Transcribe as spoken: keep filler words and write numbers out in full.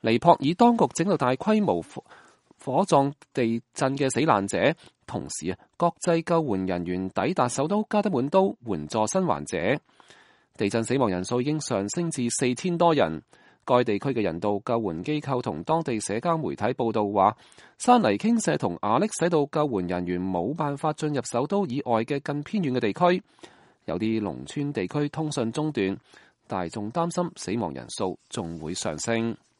尼泊爾當局整到大規模火火葬地震嘅死難者，同時啊，國際救援人員抵達首都加德滿都援助生還者。地震死亡人數已經上升至四千多人。該地區嘅人道救援機構同當地社交媒體報道話，山泥傾瀉同瓦礫使到救援人員冇辦法進入首都以外嘅更偏遠嘅地區，有啲農村地區通訊中斷，大眾擔心死亡人數仲會上升。